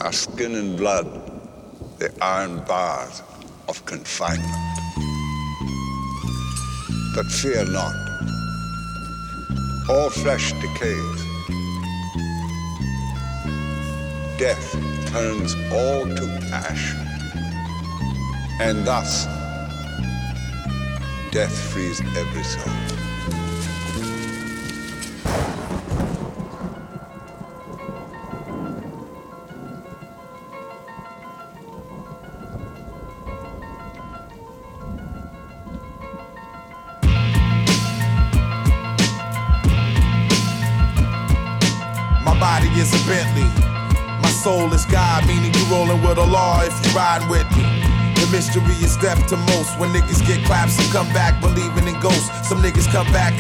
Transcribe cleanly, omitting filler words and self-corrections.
our skin and blood, the iron bars of confinement. But fear not, all flesh decays. Death turns all to ash, and thus death frees every soul. Body is a Bentley. My soul is God, meaning you rolling with a law if you riding with me. The mystery is death to most. When niggas get clapped, some come back believing in ghosts. Some niggas come back